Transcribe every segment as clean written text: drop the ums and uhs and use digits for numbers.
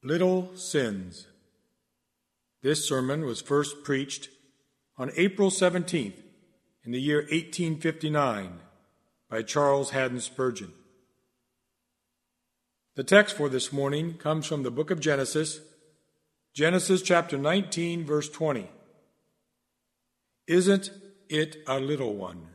Little Sins. This sermon was first preached on April 17th in the year 1859 by Charles Haddon Spurgeon. The text for this morning comes from the book of Genesis chapter 19, verse 20. Isn't it a little one?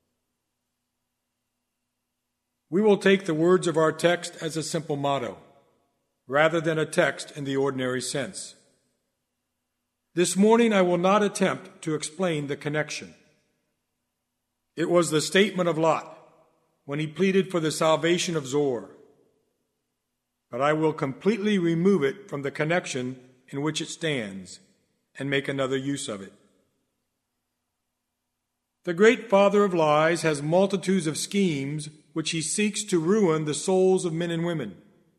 We will take the words of our text as a simple motto, rather than a text in the ordinary sense. This morning I will not attempt to explain the connection. It was the statement of Lot when he pleaded for the salvation of Zoar. But I will completely remove it from the connection in which it stands and make another use of it. The great father of lies has multitudes of schemes which he seeks to ruin the souls of men and women.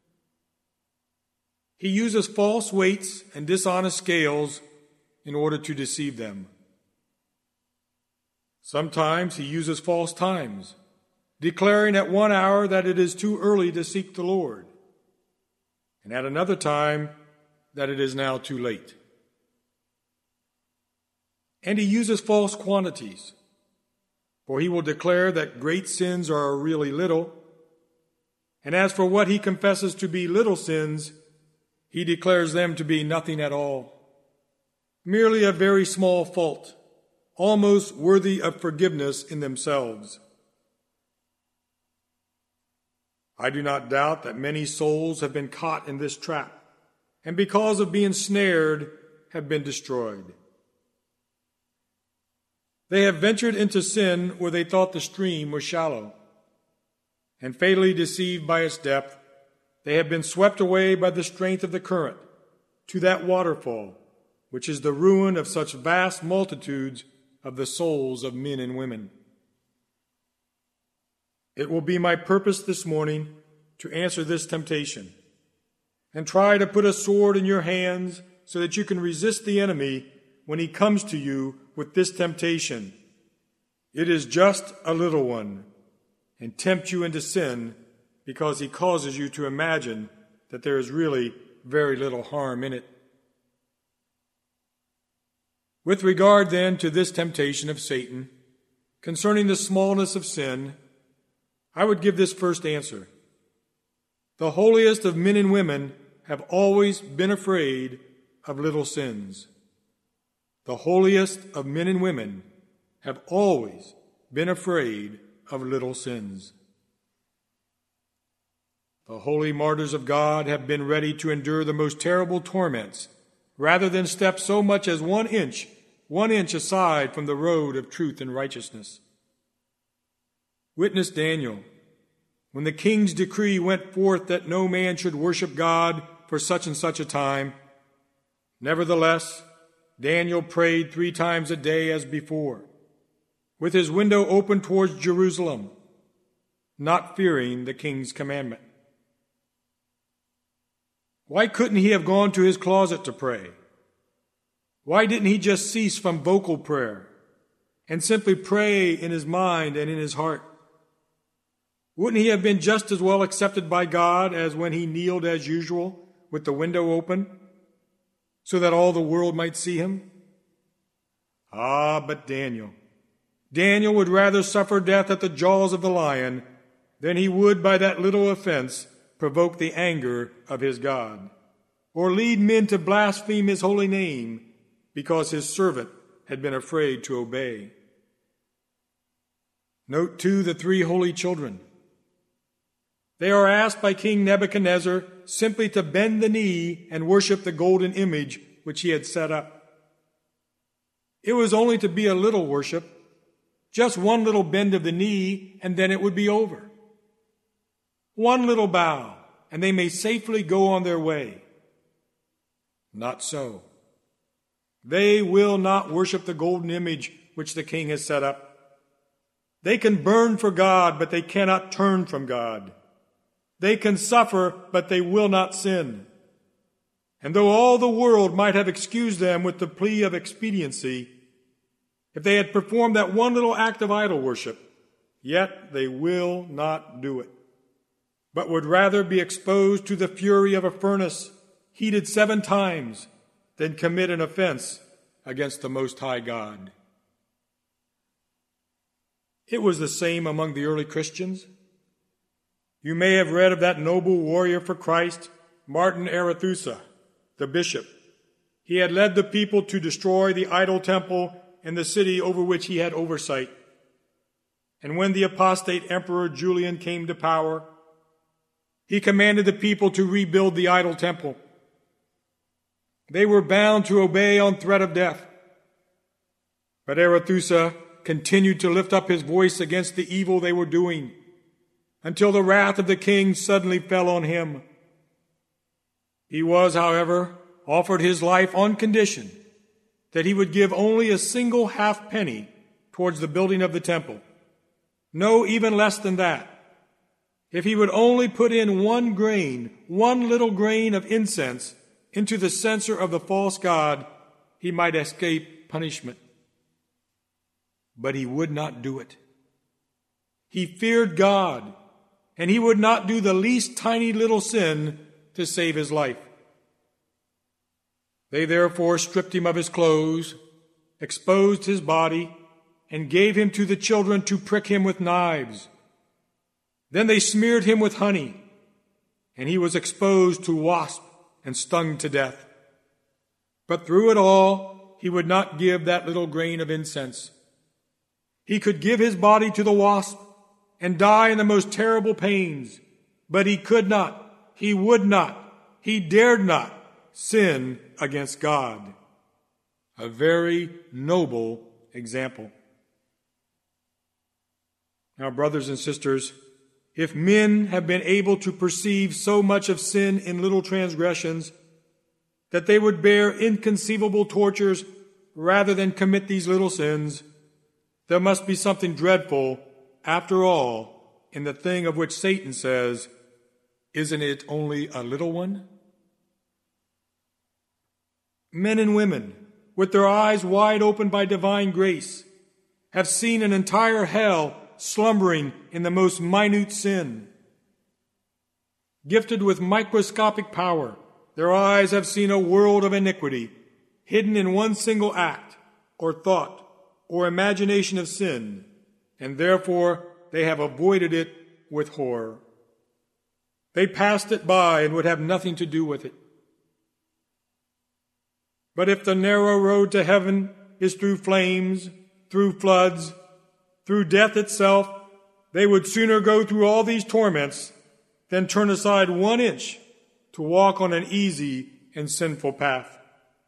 He uses false weights and dishonest scales in order to deceive them. Sometimes he uses false times, declaring at one hour that it is too early to seek the Lord, and at another time that it is now too late. And he uses false quantities, for he will declare that great sins are really little, and as for what he confesses to be little sins, he declares them to be nothing at all, merely a very small fault, almost worthy of forgiveness in themselves. I do not doubt that many souls have been caught in this trap, and because of being snared, have been destroyed. They have ventured into sin where they thought the stream was shallow, and fatally deceived by its depth, they have been swept away by the strength of the current to that waterfall, which is the ruin of such vast multitudes of the souls of men and women. It will be my purpose this morning to answer this temptation and try to put a sword in your hands so that you can resist the enemy when he comes to you with this temptation. It is just a little one, and tempt you into sin because he causes you to imagine that there is really very little harm in it. With regard then to this temptation of Satan concerning the smallness of sin, I would give this first answer. The holiest of men and women have always been afraid of little sins. The holiest of men and women have always been afraid of little sins. The holy martyrs of God have been ready to endure the most terrible torments rather than step so much as one inch aside from the road of truth and righteousness. Witness Daniel, when the king's decree went forth that no man should worship God for such and such a time. Nevertheless, Daniel prayed 3 times a day as before, with his window open towards Jerusalem, not fearing the king's commandment. Why couldn't he have gone to his closet to pray? Why didn't he just cease from vocal prayer and simply pray in his mind and in his heart? Wouldn't he have been just as well accepted by God as when he kneeled as usual with the window open so that all the world might see him? But Daniel would rather suffer death at the jaws of the lion than he would by that little offense provoke the anger of his God, or lead men to blaspheme his holy name because his servant had been afraid to obey. Note, too, the 3 holy children. They are asked by King Nebuchadnezzar simply to bend the knee and worship the golden image which he had set up. It was only to be a little worship, just one little bend of the knee, and then it would be over. One little bow, and they may safely go on their way. Not so. They will not worship the golden image which the king has set up. They can burn for God, but they cannot turn from God. They can suffer, but they will not sin. And though all the world might have excused them with the plea of expediency, if they had performed that one little act of idol worship, yet they will not do it, but would rather be exposed to the fury of a furnace, heated 7 times than commit an offense against the Most High God. It was the same among the early Christians. You may have read of that noble warrior for Christ, Martin Arethusa, the bishop. He had led the people to destroy the idol temple in the city over which he had oversight. And when the apostate emperor Julian came to power, he commanded the people to rebuild the idol temple. They were bound to obey on threat of death. But Arethusa continued to lift up his voice against the evil they were doing until the wrath of the king suddenly fell on him. He was, however, offered his life on condition that he would give only a single halfpenny towards the building of the temple. No, even less than that. If he would only put in one little grain of incense into the censer of the false god, he might escape punishment. But he would not do it. He feared God, and he would not do the least tiny little sin to save his life. They therefore stripped him of his clothes, exposed his body, and gave him to the children to prick him with knives. Then they smeared him with honey, and he was exposed to wasps and stung to death. But through it all, he would not give that little grain of incense. He could give his body to the wasp and die in the most terrible pains, but he could not, he would not, he dared not sin against God. A very noble example. Now, brothers and sisters, if men have been able to perceive so much of sin in little transgressions that they would bear inconceivable tortures rather than commit these little sins, there must be something dreadful, after all, in the thing of which Satan says, "Isn't it only a little one?" Men and women, with their eyes wide open by divine grace, have seen an entire hell slumbering in the most minute sin. Gifted with microscopic power, their eyes have seen a world of iniquity hidden in one single act, or thought, or imagination of sin, and therefore they have avoided it with horror. They passed it by and would have nothing to do with it. But if the narrow road to heaven is through flames, through floods, through death itself, they would sooner go through all these torments than turn aside 1 inch to walk on an easy and sinful path.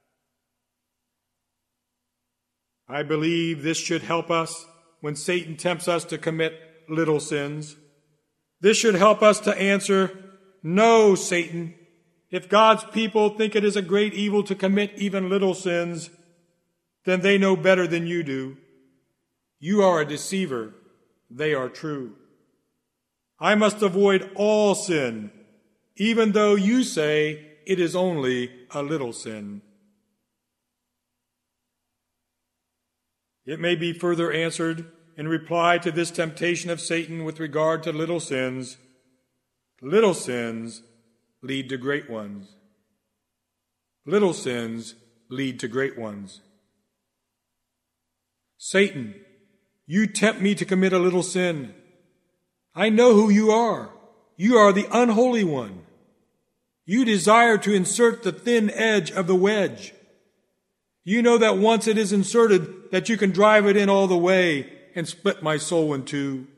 I believe this should help us when Satan tempts us to commit little sins. This should help us to answer, "No, Satan. If God's people think it is a great evil to commit even little sins, then they know better than you do. You are a deceiver. They are true. I must avoid all sin, even though you say it is only a little sin." It may be further answered in reply to this temptation of Satan with regard to little sins. Little sins lead to great ones. Little sins lead to great ones. Satan, you tempt me to commit a little sin. I know who you are. You are the unholy one. You desire to insert the thin edge of the wedge. You know that once it is inserted, that you can drive it in all the way and split my soul in two.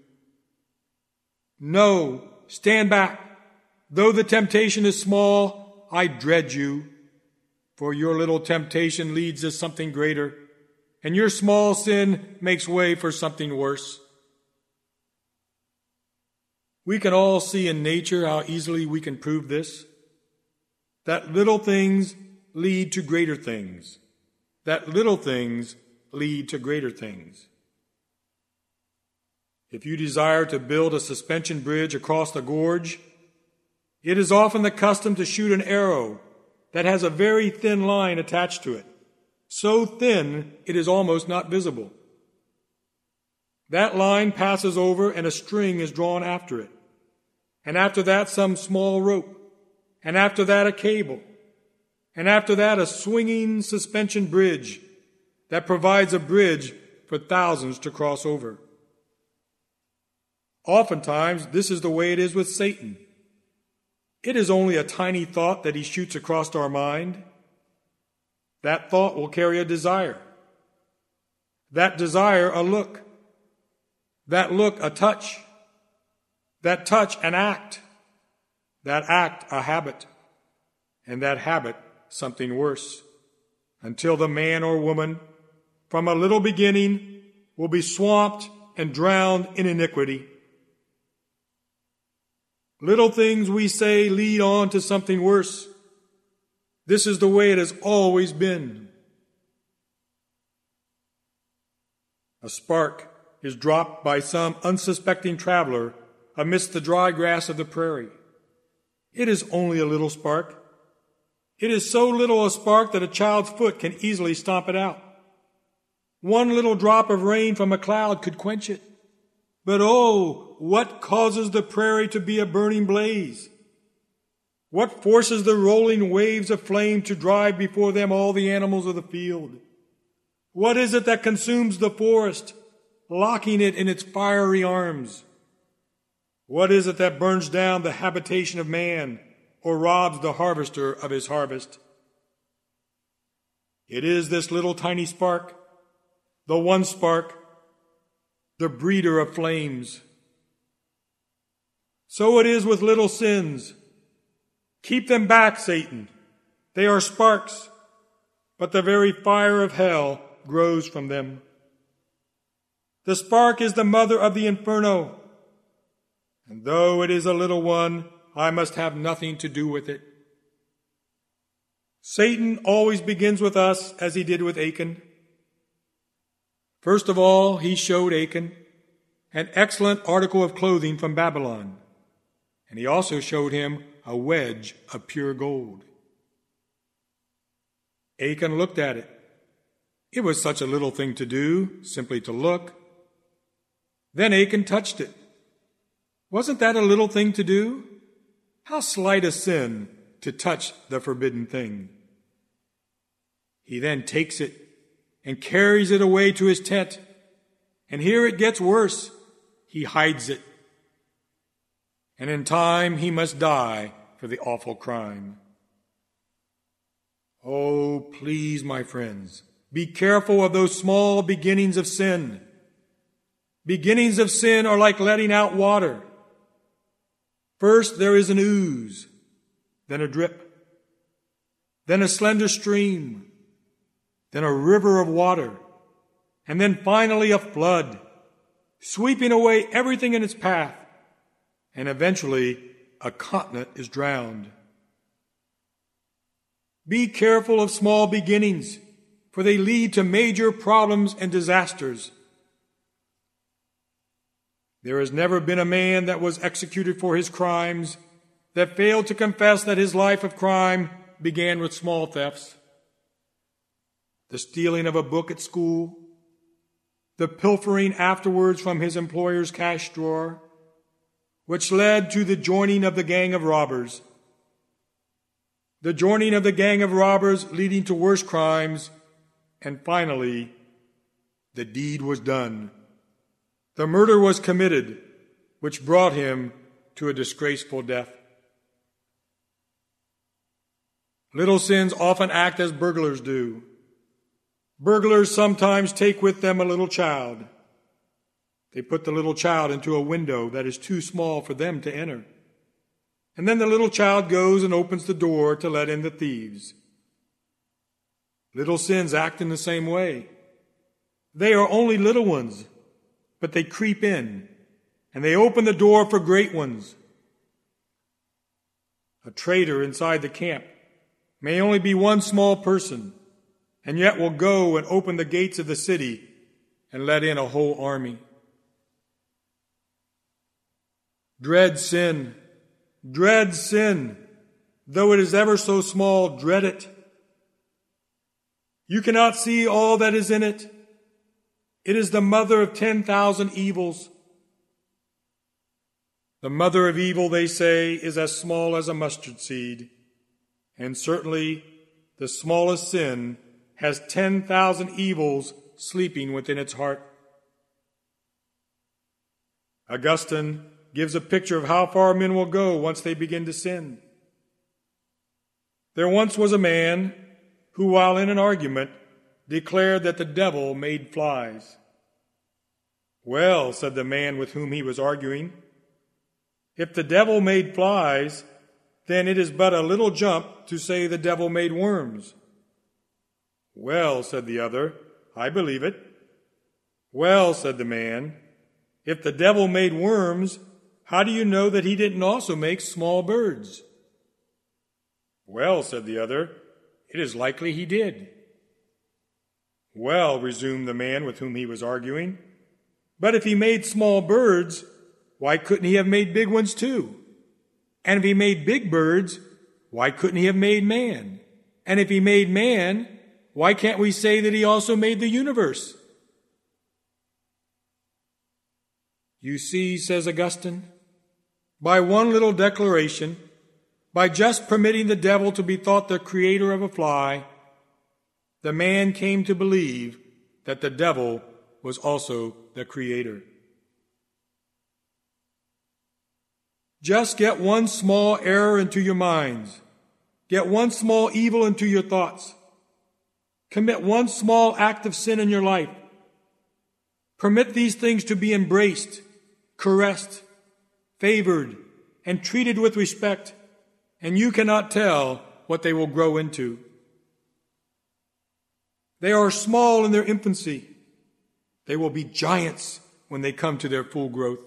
No, stand back. Though the temptation is small, I dread you, for your little temptation leads to something greater, and your small sin makes way for something worse. We can all see in nature how easily we can prove this, that little things lead to greater things, that little things lead to greater things. If you desire to build a suspension bridge across the gorge, it is often the custom to shoot an arrow that has a very thin line attached to it, so thin it is almost not visible. That line passes over and a string is drawn after it, and after that some small rope, and after that a cable, and after that a swinging suspension bridge that provides a bridge for thousands to cross over. Oftentimes, this is the way it is with Satan. It is only a tiny thought that he shoots across our mind. That thought will carry a desire. That desire, a look. That look, a touch. That touch, an act. That act, a habit. And that habit, something worse. Until the man or woman, from a little beginning, will be swamped and drowned in iniquity. Little things we say lead on to something worse. This is the way it has always been. A spark is dropped by some unsuspecting traveler amidst the dry grass of the prairie. It is only a little spark. It is so little a spark that a child's foot can easily stomp it out. One little drop of rain from a cloud could quench it. But oh, what causes the prairie to be a burning blaze? What forces the rolling waves of flame to drive before them all the animals of the field? What is it that consumes the forest, locking it in its fiery arms? What is it that burns down the habitation of man or robs the harvester of his harvest? It is this little tiny spark, the one spark, the breeder of flames. So it is with little sins. Keep them back, Satan. They are sparks, but the very fire of hell grows from them. The spark is the mother of the inferno, and though it is a little one, I must have nothing to do with it. Satan always begins with us as he did with Achan. First of all, he showed Achan an excellent article of clothing from Babylon, and he also showed him a wedge of pure gold. Achan looked at it. It was such a little thing to do, simply to look. Then Achan touched it. Wasn't that a little thing to do? How slight a sin to touch the forbidden thing. He then takes it and carries it away to his tent. And here it gets worse. He hides it. And in time he must die for the awful crime. Oh, please, my friends, be careful of those small beginnings of sin. Beginnings of sin are like letting out water. First there is an ooze, then a drip, then a slender stream, then a river of water, and then finally a flood, sweeping away everything in its path, and eventually a continent is drowned. Be careful of small beginnings, for they lead to major problems and disasters. There has never been a man that was executed for his crimes that failed to confess that his life of crime began with small thefts. The stealing of a book at school, the pilfering afterwards from his employer's cash drawer, which led to the joining of the gang of robbers. The joining of the gang of robbers leading to worse crimes, and finally, the deed was done. The murder was committed, which brought him to a disgraceful death. Little sins often act as burglars do. Burglars sometimes take with them a little child. They put the little child into a window that is too small for them to enter. And then the little child goes and opens the door to let in the thieves. Little sins act in the same way. They are only little ones, but they creep in, and they open the door for great ones. A traitor inside the camp may only be one small person, and yet will go and open the gates of the city and let in a whole army. Dread sin, though it is ever so small, dread it. You cannot see all that is in it. It is the mother of 10,000 evils. The mother of evil, they say, is as small as a mustard seed, and certainly the smallest sin has 10,000 evils sleeping within its heart. Augustine gives a picture of how far men will go once they begin to sin. There once was a man who, while in an argument, declared that the devil made flies. "Well," said the man with whom he was arguing, "if the devil made flies, then it is but a little jump to say the devil made worms." "Well," said the other, "I believe it." "Well," said the man, "if the devil made worms, how do you know that he didn't also make small birds?" "Well," said the other, "it is likely he did." "Well," resumed the man with whom he was arguing, "but if he made small birds, why couldn't he have made big ones too? And if he made big birds, why couldn't he have made man? And if he made man, why can't we say that he also made the universe?" You see, says Augustine, by one little declaration, by just permitting the devil to be thought the creator of a fly, the man came to believe that the devil was also the creator. Just get one small error into your minds. Get one small evil into your thoughts. Commit one small act of sin in your life. Permit these things to be embraced, caressed, favored, and treated with respect, and you cannot tell what they will grow into. They are small in their infancy. They will be giants when they come to their full growth.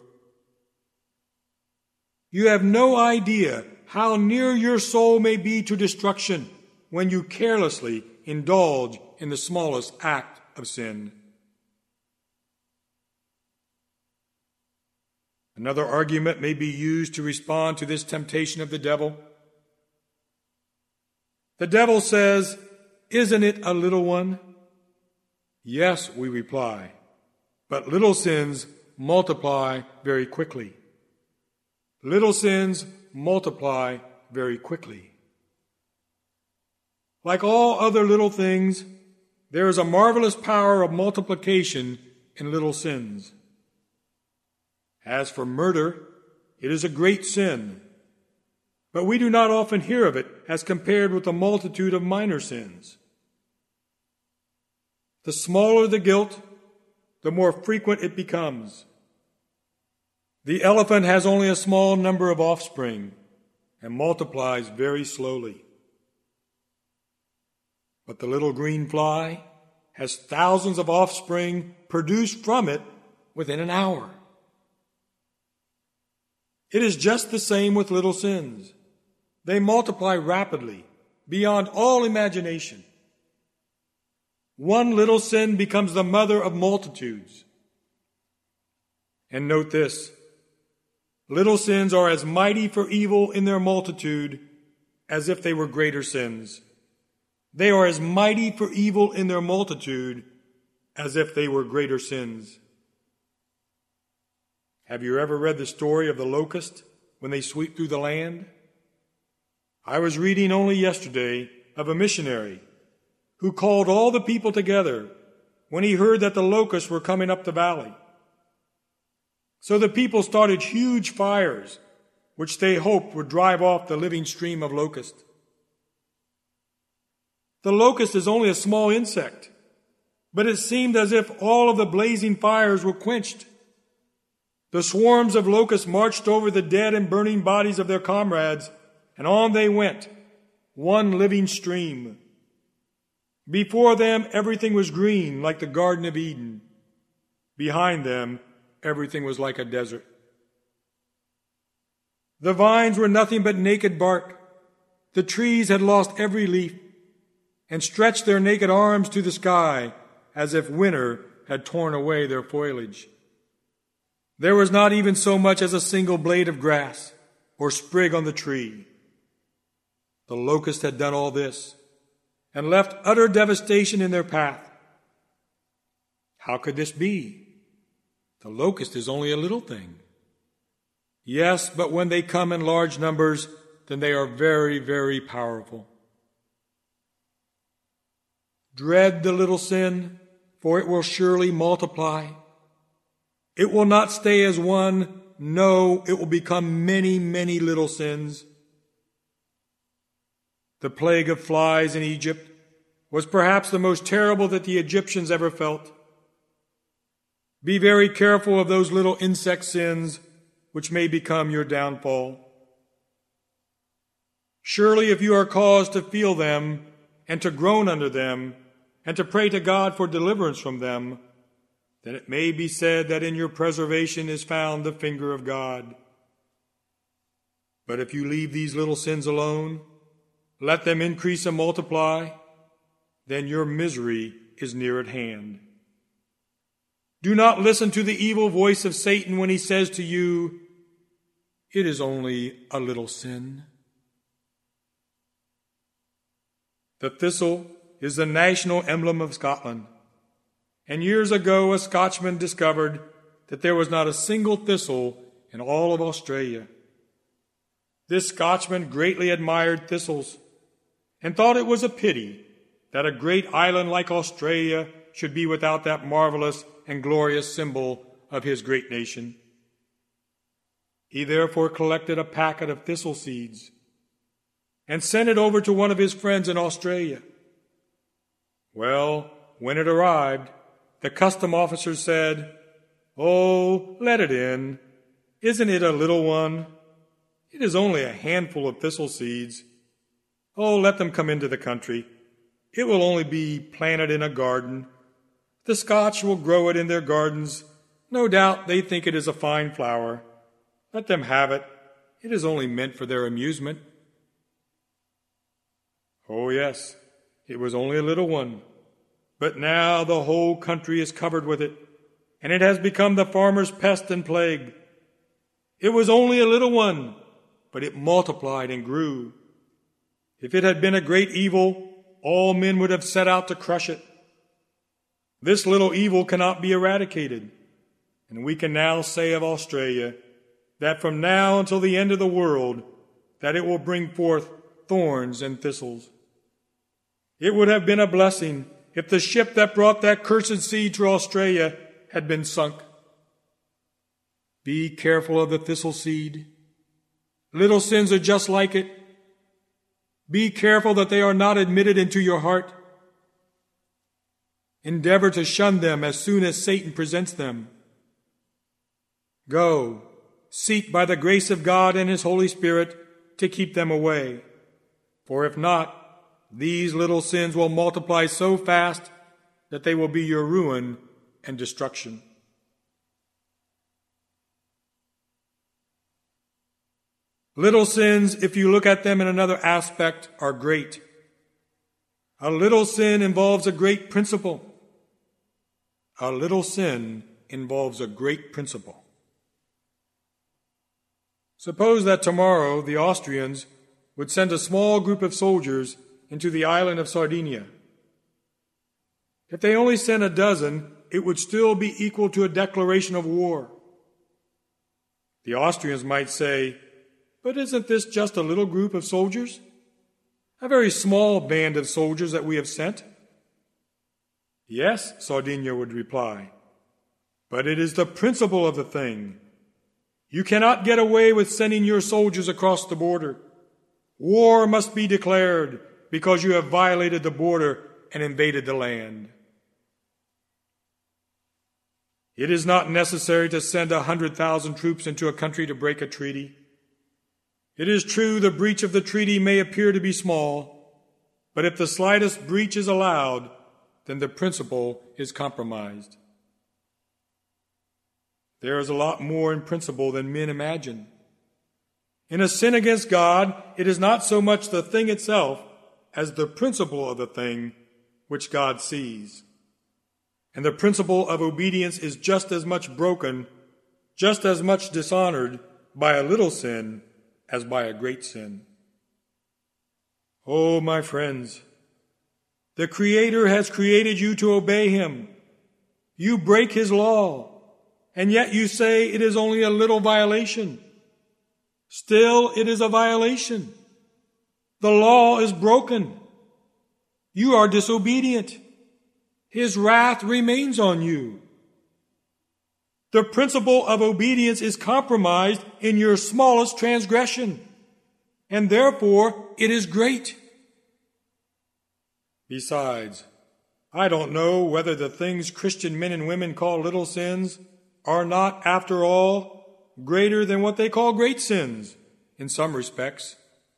You have no idea how near your soul may be to destruction when you carelessly indulge in the smallest act of sin. Another argument may be used to respond to this temptation of the devil. The devil says, "Isn't it a little one?" Yes, we reply, but little sins multiply very quickly. Little sins multiply very quickly. Like all other little things, there is a marvelous power of multiplication in little sins. As for murder, it is a great sin, but we do not often hear of it as compared with the multitude of minor sins. The smaller the guilt, the more frequent it becomes. The elephant has only a small number of offspring and multiplies very slowly. But the little green fly has thousands of offspring produced from it within an hour. It is just the same with little sins. They multiply rapidly, beyond all imagination. One little sin becomes the mother of multitudes. And note this, little sins are as mighty for evil in their multitude as if they were greater sins. They are as mighty for evil in their multitude as if they were greater sins. Have you ever read the story of the locust when they sweep through the land? I was reading only yesterday of a missionary who called all the people together when he heard that the locusts were coming up the valley. So the people started huge fires, which they hoped would drive off the living stream of locusts. The locust is only a small insect, but it seemed as if all of the blazing fires were quenched. The swarms of locusts marched over the dead and burning bodies of their comrades, and on they went, one living stream. Before them, everything was green, like the Garden of Eden. Behind them, everything was like a desert. The vines were nothing but naked bark. The trees had lost every leaf and stretched their naked arms to the sky as if winter had torn away their foliage. There was not even so much as a single blade of grass or sprig on the tree. The locust had done all this and left utter devastation in their path. How could this be? The locust is only a little thing. Yes, but when they come in large numbers, then they are very, very powerful. Dread the little sin, for it will surely multiply. It will not stay as one. No, it will become many, many little sins. The plague of flies in Egypt was perhaps the most terrible that the Egyptians ever felt. Be very careful of those little insect sins which may become your downfall. Surely if you are caused to feel them and to groan under them and to pray to God for deliverance from them, then it may be said that in your preservation is found the finger of God. But if you leave these little sins alone, let them increase and multiply, then your misery is near at hand. Do not listen to the evil voice of Satan when he says to you, "It is only a little sin." The thistle is the national emblem of Scotland, and years ago a Scotchman discovered that there was not a single thistle in all of Australia. This Scotchman greatly admired thistles and thought it was a pity that a great island like Australia should be without that marvelous and glorious symbol of his great nation. He therefore collected a packet of thistle seeds and sent it over to one of his friends in Australia. Well, when it arrived, the custom officer said, "Oh, let it in. Isn't it a little one? It is only a handful of thistle seeds. Oh, let them come into the country. It will only be planted in a garden. The Scotch will grow it in their gardens. No doubt they think it is a fine flower. Let them have it. It is only meant for their amusement." Oh, yes, it was only a little one. But now the whole country is covered with it, and it has become the farmer's pest and plague. It was only a little one, but it multiplied and grew. If it had been a great evil, all men would have set out to crush it. This little evil cannot be eradicated, and we can now say of Australia that from now until the end of the world, that it will bring forth thorns and thistles. It would have been a blessing if the ship that brought that cursed seed to Australia had been sunk. Be careful of the thistle seed. Little sins are just like it. Be careful that they are not admitted into your heart. Endeavor to shun them as soon as Satan presents them. Go, seek by the grace of God and His Holy Spirit to keep them away. For if not, these little sins will multiply so fast that they will be your ruin and destruction. Little sins, if you look at them in another aspect, are great. A little sin involves a great principle. A little sin involves a great principle. Suppose that tomorrow the Austrians would send a small group of soldiers into the island of Sardinia. If they only sent a dozen, it would still be equal to a declaration of war. The Austrians might say, "But isn't this just a little group of soldiers? A very small band of soldiers that we have sent?" "Yes," Sardinia would reply, "but it is the principle of the thing. You cannot get away with sending your soldiers across the border. War must be declared because you have violated the border and invaded the land. It is not necessary to send 100,000 troops into a country to break a treaty. It is true the breach of the treaty may appear to be small, but if the slightest breach is allowed, then the principle is compromised. There is a lot more in principle than men imagine. In a sin against God, it is not so much the thing itself as the principle of the thing which God sees. And the principle of obedience is just as much broken, just as much dishonored by a little sin as by a great sin. Oh, my friends, the Creator has created you to obey Him. You break His law, and yet you say it is only a little violation. Still, it is a violation. The law is broken. You are disobedient. His wrath remains on you. The principle of obedience is compromised in your smallest transgression, and therefore it is great. Besides, I don't know whether the things Christian men and women call little sins are not, after all, greater than what they call great sins in some respects.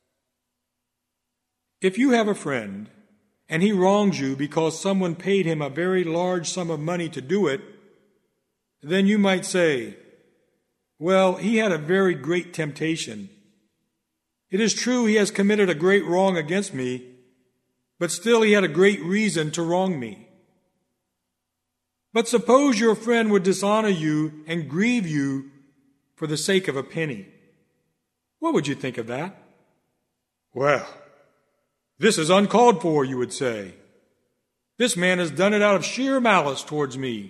If you have a friend and he wrongs you because someone paid him a very large sum of money to do it, then you might say, well, he had a very great temptation. It is true he has committed a great wrong against me, but still he had a great reason to wrong me. But suppose your friend would dishonor you and grieve you for the sake of a penny. What would you think of that? Well, this is uncalled for, you would say. This man has done it out of sheer malice towards me.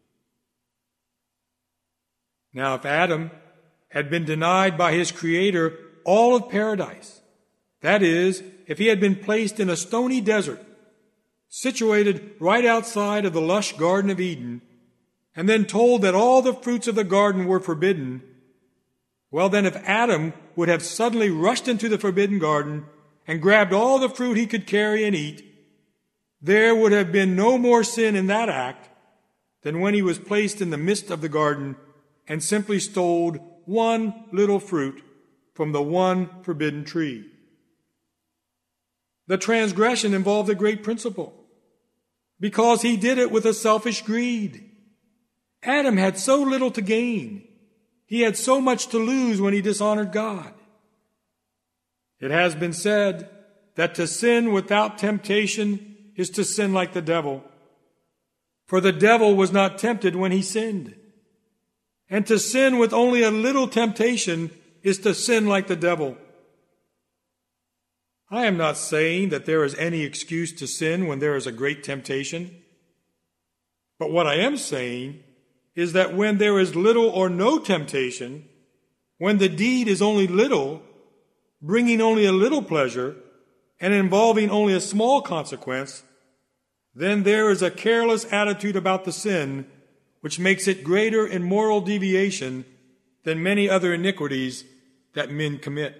Now, if Adam had been denied by his Creator all of paradise, that is, if he had been placed in a stony desert, situated right outside of the lush Garden of Eden, and then told that all the fruits of the garden were forbidden, well then, if Adam would have suddenly rushed into the forbidden garden and grabbed all the fruit he could carry and eat, there would have been no more sin in that act than when he was placed in the midst of the garden and simply stole one little fruit from the one forbidden tree. The transgression involved a great principle, because he did it with a selfish greed. Adam had so little to gain. He had so much to lose when he dishonored God. It has been said that to sin without temptation is to sin like the devil. For the devil was not tempted when he sinned. And to sin with only a little temptation is to sin like the devil. I am not saying that there is any excuse to sin when there is a great temptation. But what I am saying is that when there is little or no temptation, when the deed is only little, bringing only a little pleasure, and involving only a small consequence, then there is a careless attitude about the sin which makes it greater in moral deviation than many other iniquities that men commit.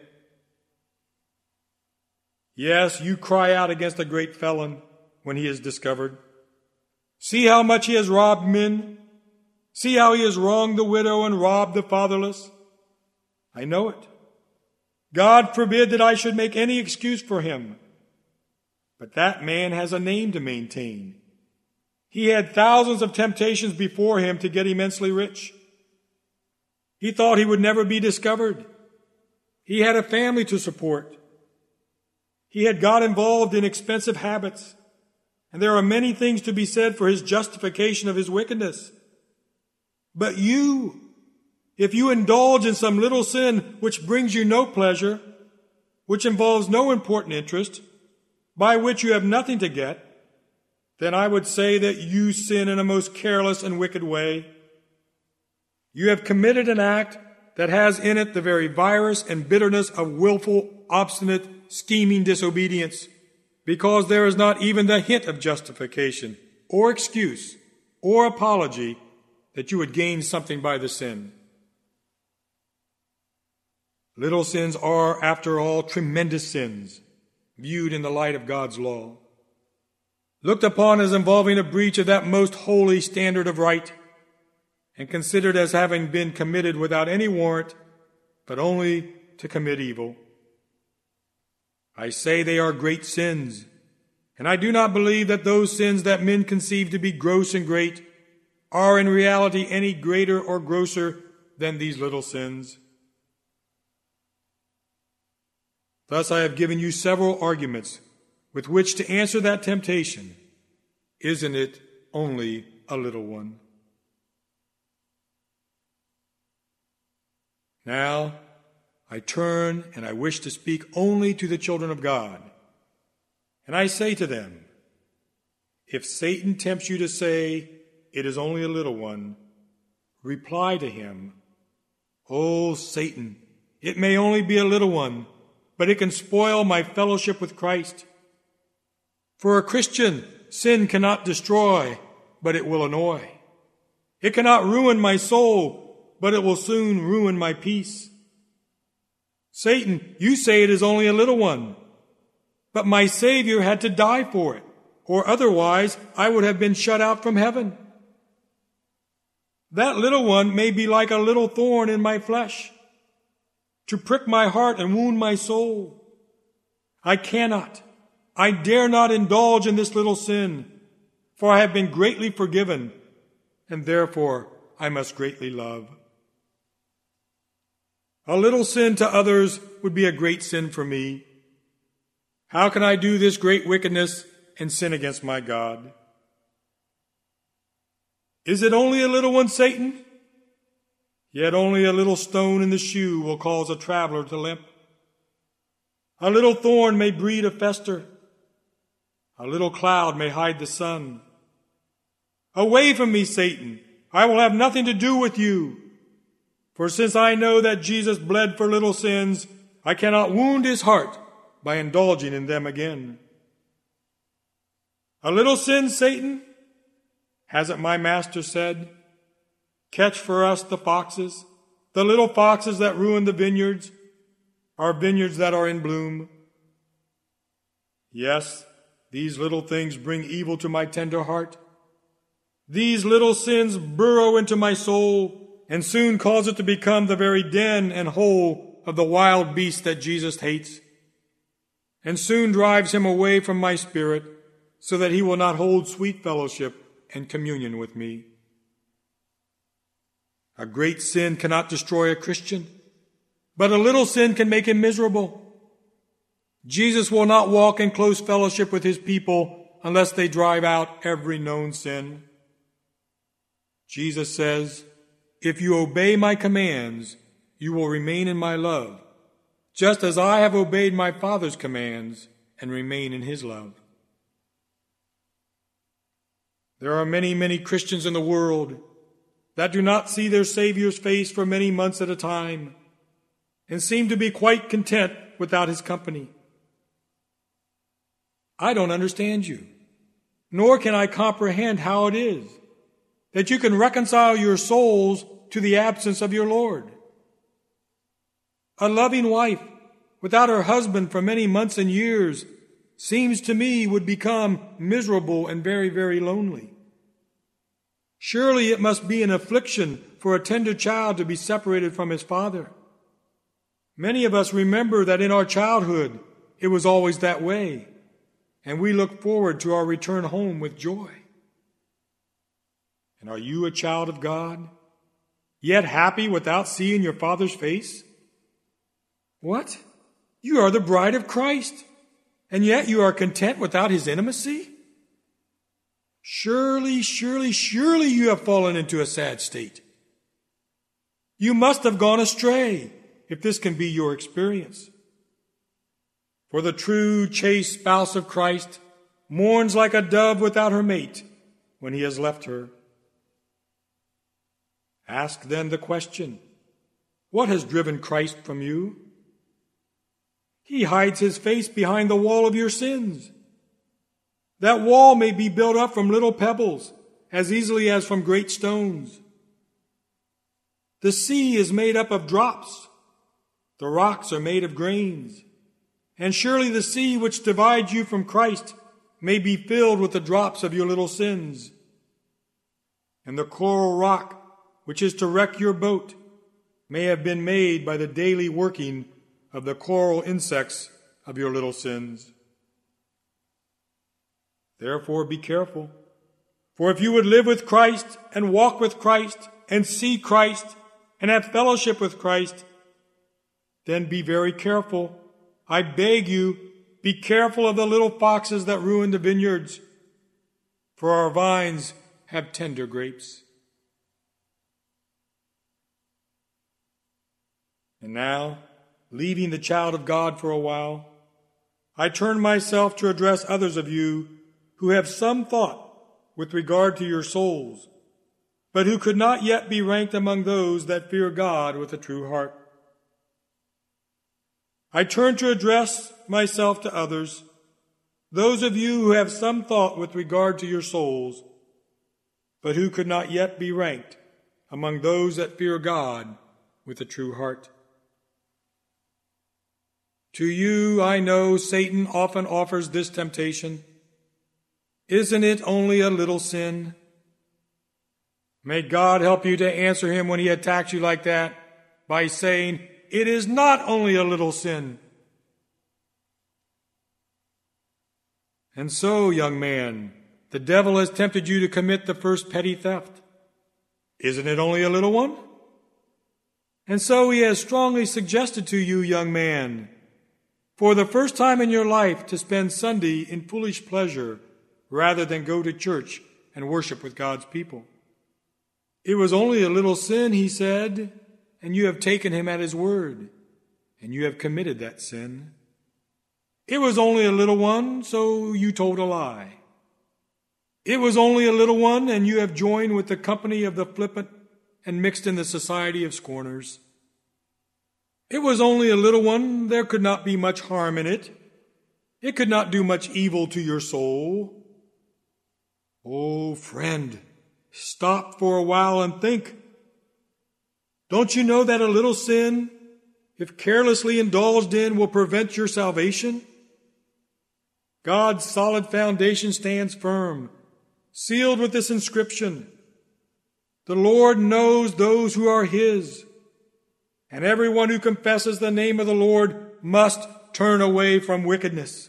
Yes, you cry out against a great felon when he is discovered. See how much he has robbed men. See how he has wronged the widow and robbed the fatherless. I know it. God forbid that I should make any excuse for him. But that man has a name to maintain. He had thousands of temptations before him to get immensely rich. He thought he would never be discovered. He had a family to support. He had got involved in expensive habits. And there are many things to be said for his justification of his wickedness. But you, if you indulge in some little sin which brings you no pleasure, which involves no important interest, by which you have nothing to get, then I would say that you sin in a most careless and wicked way. You have committed an act that has in it the very virus and bitterness of willful, obstinate, scheming disobedience, because there is not even the hint of justification or excuse or apology that you would gain something by the sin. Little sins are, after all, tremendous sins, viewed in the light of God's law, looked upon as involving a breach of that most holy standard of right, and considered as having been committed without any warrant, but only to commit evil. I say they are great sins, and I do not believe that those sins that men conceive to be gross and great are in reality any greater or grosser than these little sins. Thus I have given you several arguments with which to answer that temptation. Isn't it only a little one? Now, I turn and I wish to speak only to the children of God. And I say to them, if Satan tempts you to say, it is only a little one, reply to him, O Satan, it may only be a little one, but it can spoil my fellowship with Christ. For a Christian, sin cannot destroy, but it will annoy. It cannot ruin my soul, but it will soon ruin my peace. Satan, you say it is only a little one, but my Savior had to die for it, or otherwise I would have been shut out from heaven. That little one may be like a little thorn in my flesh, to prick my heart and wound my soul. I dare not indulge in this little sin, for I have been greatly forgiven, and therefore I must greatly love. A little sin to others would be a great sin for me. How can I do this great wickedness and sin against my God? Is it only a little one, Satan? Yet only a little stone in the shoe will cause a traveler to limp. A little thorn may breed a fester. A little cloud may hide the sun. Away from me, Satan! I will have nothing to do with you. For since I know that Jesus bled for little sins, I cannot wound his heart by indulging in them again. A little sin, Satan? Hasn't my master said, catch for us the foxes, the little foxes that ruin the vineyards, our vineyards that are in bloom? Yes, these little things bring evil to my tender heart. These little sins burrow into my soul and soon cause it to become the very den and hole of the wild beast that Jesus hates, and soon drives him away from my spirit so that he will not hold sweet fellowship and communion with me. A great sin cannot destroy a Christian, but a little sin can make him miserable. Jesus will not walk in close fellowship with his people unless they drive out every known sin. Jesus says, if you obey my commands, you will remain in my love, just as I have obeyed my Father's commands and remain in his love. There are many, many Christians in the world that do not see their Savior's face for many months at a time and seem to be quite content without his company. I don't understand you, nor can I comprehend how it is that you can reconcile your souls to the absence of your Lord. A loving wife without her husband for many months and years seems to me would become miserable and very, very lonely. Surely it must be an affliction for a tender child to be separated from his father. Many of us remember that in our childhood it was always that way, and we look forward to our return home with joy. And are you a child of God, yet happy without seeing your Father's face? What? You are the bride of Christ, and yet you are content without his intimacy? Surely, surely, surely you have fallen into a sad state. You must have gone astray, if this can be your experience. For the true, chaste spouse of Christ mourns like a dove without her mate when he has left her. Ask then the question, what has driven Christ from you? He hides his face behind the wall of your sins. That wall may be built up from little pebbles as easily as from great stones. The sea is made up of drops. The rocks are made of grains. And surely the sea which divides you from Christ may be filled with the drops of your little sins. And the coral rock which is to wreck your boat may have been made by the daily working of the coral insects of your little sins. Therefore be careful, for if you would live with Christ and walk with Christ and see Christ and have fellowship with Christ, then be very careful. I beg you, be careful of the little foxes that ruin the vineyards, for our vines have tender grapes. And now, leaving the child of God for a while, I turn myself to address others of you who have some thought with regard to your souls, but who could not yet be ranked among those that fear God with a true heart. I turn to address myself to others those of you who have some thought with regard to your souls, but who could not yet be ranked among those that fear God with a true heart. To you, I know, Satan often offers this temptation. Isn't it only a little sin? May God help you to answer him when he attacks you like that by saying, it is not only a little sin. And so, young man, the devil has tempted you to commit the first petty theft. Isn't it only a little one? And so he has strongly suggested to you, young man, for the first time in your life to spend Sunday in foolish pleasure rather than go to church and worship with God's people. It was only a little sin, he said, and you have taken him at his word, and you have committed that sin. It was only a little one, so you told a lie. It was only a little one, and you have joined with the company of the flippant and mixed in the society of scorners. It was only a little one, there could not be much harm in it. It could not do much evil to your soul. Oh, friend, stop for a while and think. Don't you know that a little sin, if carelessly indulged in, will prevent your salvation? God's solid foundation stands firm, sealed with this inscription: the Lord knows those who are his, and everyone who confesses the name of the Lord must turn away from wickedness.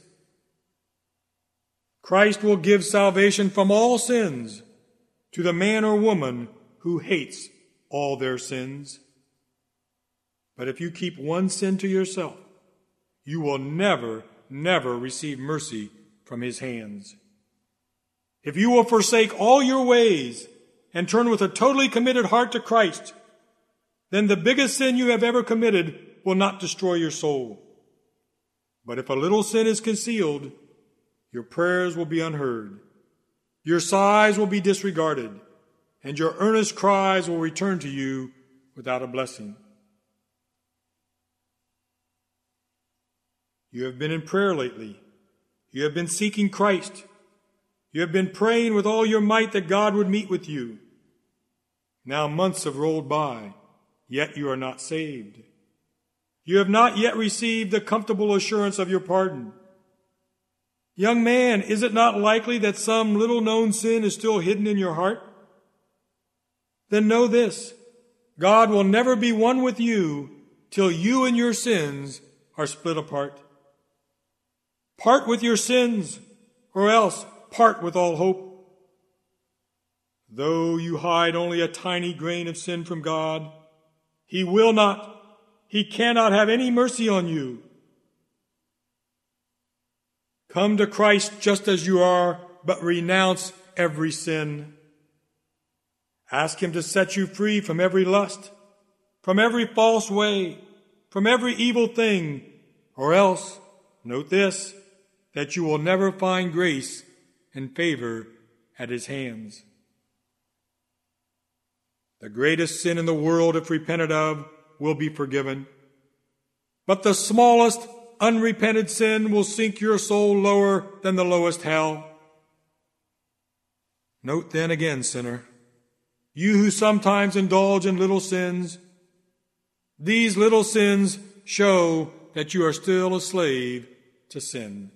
Christ will give salvation from all sins to the man or woman who hates all their sins. But if you keep one sin to yourself, you will never receive mercy from his hands. If you will forsake all your ways and turn with a totally committed heart to Christ, then the biggest sin you have ever committed will not destroy your soul. But if a little sin is concealed, your prayers will be unheard, your sighs will be disregarded, and your earnest cries will return to you without a blessing. You have been in prayer lately. You have been seeking Christ. You have been praying with all your might that God would meet with you. Now months have rolled by, yet you are not saved. You have not yet received the comfortable assurance of your pardon. Young man, is it not likely that some little-known sin is still hidden in your heart? Then know this: God will never be one with you till you and your sins are split apart. Part with your sins, or else part with all hope. Though you hide only a tiny grain of sin from God, He cannot have any mercy on you. Come to Christ just as you are, but renounce every sin. Ask Him to set you free from every lust, from every false way, from every evil thing, or else, note this, that you will never find grace and favor at His hands. The greatest sin in the world, if repented of, will be forgiven. But the smallest unrepented sin will sink your soul lower than the lowest hell. Note then again, sinner, you who sometimes indulge in little sins, these little sins show that you are still a slave to sin.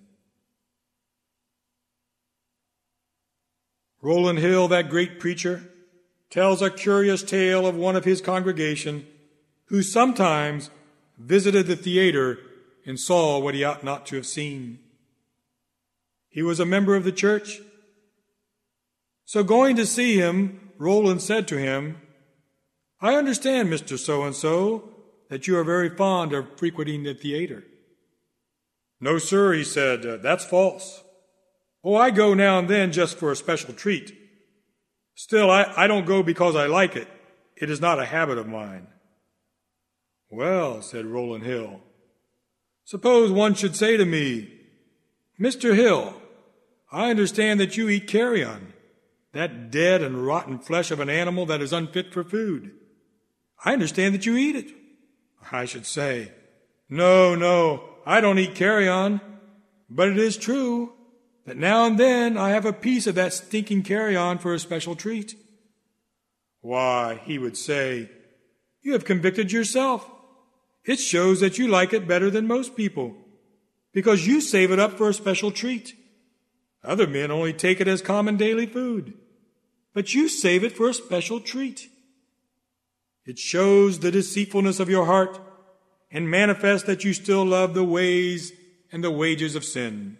Rowland Hill, that great preacher, tells a curious tale of one of his congregation who sometimes visited the theater and saw what he ought not to have seen. He was a member of the church. So going to see him, Rowland said to him, "I understand, Mr. So-and-so, that you are very fond of frequenting the theater." "No, sir," he said, "that's false. Oh, I go now and then just for a special treat. Still, I don't go because I like it. It is not a habit of mine." "Well," said Rowland Hill, "suppose one should say to me, 'Mr. Hill, I understand that you eat carrion, that dead and rotten flesh of an animal that is unfit for food. I understand that you eat it.' I should say, 'No, I don't eat carrion, but it is true. that now and then I have a piece of that stinking carrion for a special treat. Why, he would say, you have convicted yourself. It shows that you like it better than most people, because you save it up for a special treat. Other men only take it as common daily food, but you save it for a special treat. It shows the deceitfulness of your heart and manifests that you still love the ways and the wages of sin.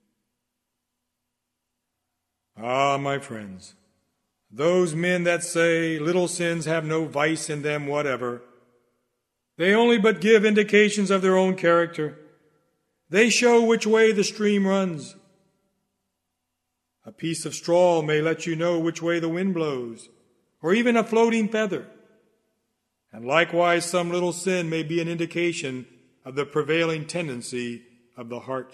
Ah, my friends, those men that say little sins have no vice in them whatever, they only but give indications of their own character. They show which way the stream runs. A piece of straw may let you know which way the wind blows, or even a floating feather. And likewise, some little sin may be an indication of the prevailing tendency of the heart.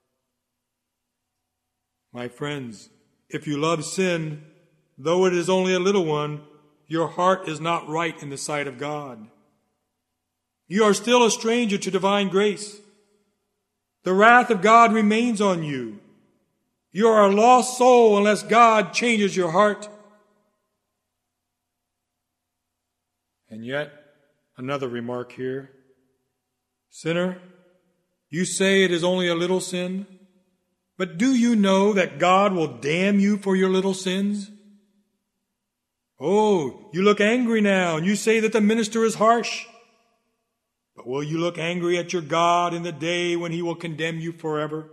My friends, if you love sin, though it is only a little one, your heart is not right in the sight of God. You are still a stranger to divine grace. The wrath of God remains on you. You are a lost soul unless God changes your heart. And yet, another remark here. Sinner, you say it is only a little sin, but do you know that God will damn you for your little sins? Oh, you look angry now, and you say that the minister is harsh. But will you look angry at your God in the day when he will condemn you forever?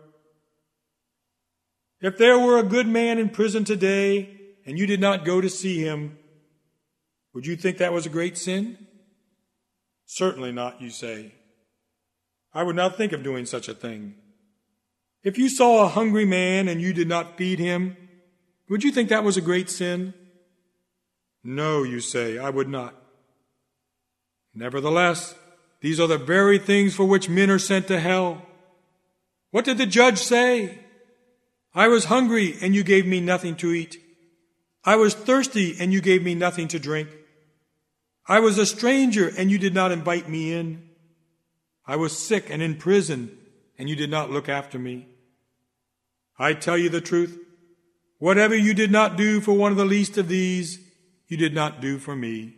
If there were a good man in prison today, and you did not go to see him, would you think that was a great sin? Certainly not, you say. I would not think of doing such a thing. If you saw a hungry man and you did not feed him, would you think that was a great sin? No, you say, I would not. Nevertheless, these are the very things for which men are sent to hell. What did the judge say? I was hungry and you gave me nothing to eat. I was thirsty and you gave me nothing to drink. I was a stranger and you did not invite me in. I was sick and in prison and you did not look after me. I tell you the truth, whatever you did not do for one of the least of these, you did not do for me.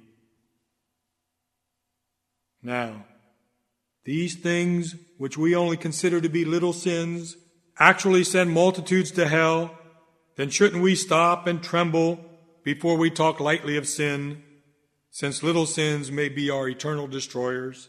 Now, these things which we only consider to be little sins actually send multitudes to hell, then shouldn't we stop and tremble before we talk lightly of sin, since little sins may be our eternal destroyers?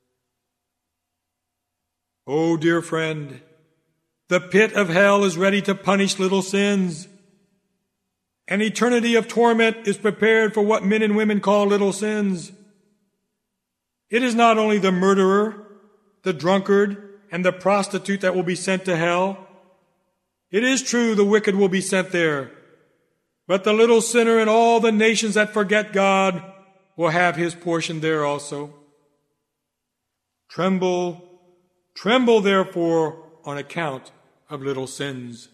Oh, dear friend, the pit of hell is ready to punish little sins. An eternity of torment is prepared for what men and women call little sins. It is not only the murderer, the drunkard, and the prostitute that will be sent to hell. It is true the wicked will be sent there, but the little sinner and all the nations that forget God will have his portion there also. Tremble, tremble therefore on account of little sins.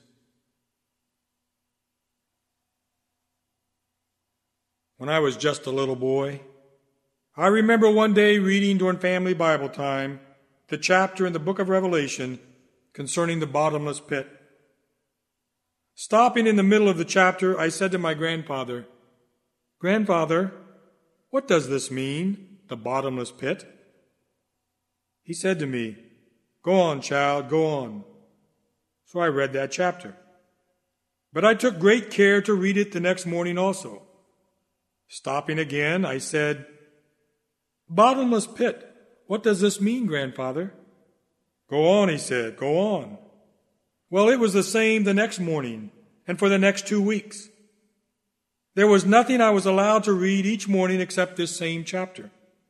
When I was just a little boy, I remember one day reading during family Bible time the chapter in the book of Revelation concerning the bottomless pit. Stopping in the middle of the chapter, I said to my grandfather, "Grandfather, what does this mean, the bottomless pit?" He said to me, "Go on, child, go on." So I read that chapter. But I took great care to read it the next morning also. Stopping again, I said, "Bottomless pit, what does this mean, grandfather?" "Go on," he said, "go on." Well, it was the same the next morning and for the next 2 weeks. There was nothing I was allowed to read each morning except this same chapter.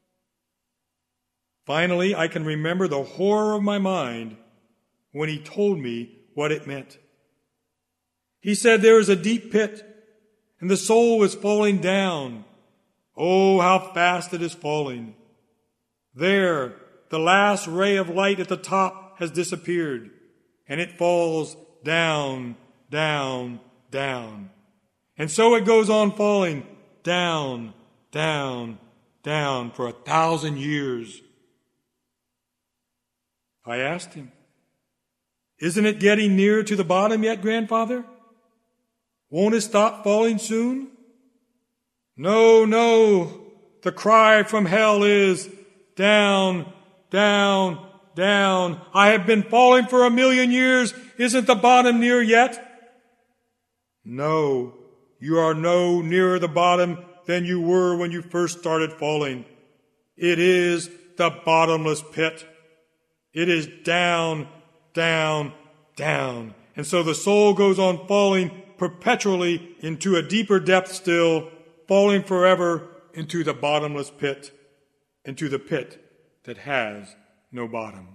Finally, I can remember the horror of my mind when he told me what it meant. He said there is a deep pit and the soul is falling down. Oh, how fast it is falling. There, the last ray of light at the top has disappeared, and it falls down, down, down. And so it goes on falling down, down, down for 1,000 years. I asked him, Isn't it getting nearer to the bottom yet, grandfather? Won't it stop falling soon? No, no. The cry from hell is, down, down, down. I have been falling for 1,000,000 years. Isn't the bottom near yet? No, you are no nearer the bottom than you were when you first started falling. It is the bottomless pit. It is down, down, down. And so the soul goes on falling perpetually into a deeper depth still, falling forever into the bottomless pit, into the pit that has no bottom.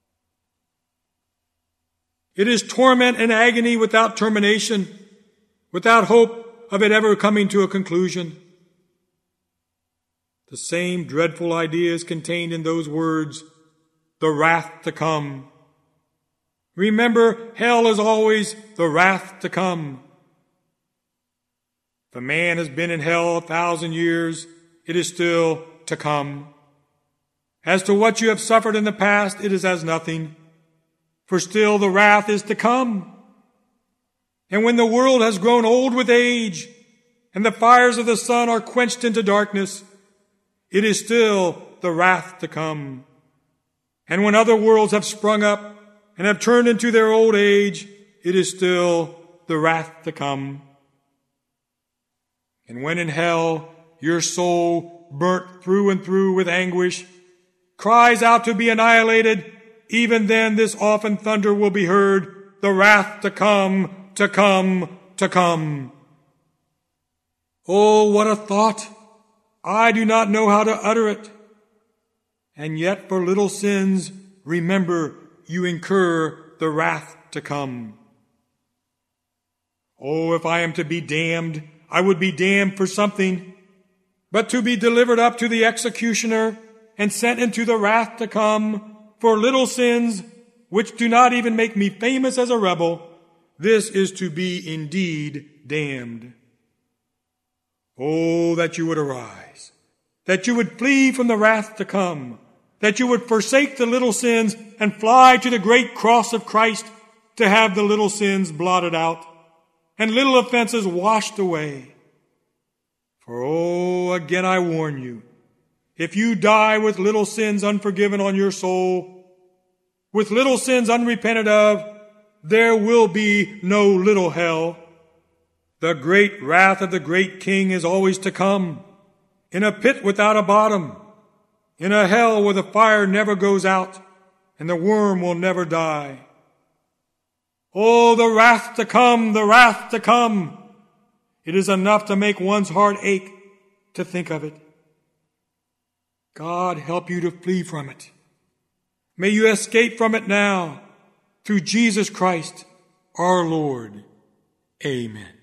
It is torment and agony without termination, without hope of it ever coming to a conclusion. The same dreadful idea is contained in those words, the wrath to come. Remember, hell is always the wrath to come. If a man has been in hell 1,000 years, it is still to come. As to what you have suffered in the past, it is as nothing, for still the wrath is to come. And when the world has grown old with age, and the fires of the sun are quenched into darkness, it is still the wrath to come. And when other worlds have sprung up and have turned into their old age, it is still the wrath to come. And when in hell your soul, burnt through and through with anguish, cries out to be annihilated, even then this often thunder will be heard, the wrath to come, to come, to come. Oh, what a thought! I do not know how to utter it. And yet for little sins, remember, you incur the wrath to come. Oh, if I am to be damned, I would be damned for something. But to be delivered up to the executioner and sent into the wrath to come for little sins, which do not even make me famous as a rebel, this is to be indeed damned. Oh, that you would arise, that you would flee from the wrath to come, that you would forsake the little sins and fly to the great cross of Christ to have the little sins blotted out and little offenses washed away. For oh, again I warn you, if you die with little sins unforgiven on your soul, with little sins unrepented of, there will be no little hell. The great wrath of the great King is always to come, in a pit without a bottom, in a hell where the fire never goes out and the worm will never die. Oh, the wrath to come, the wrath to come. It is enough to make one's heart ache to think of it. God help you to flee from it. May you escape from it now, through Jesus Christ, our Lord. Amen.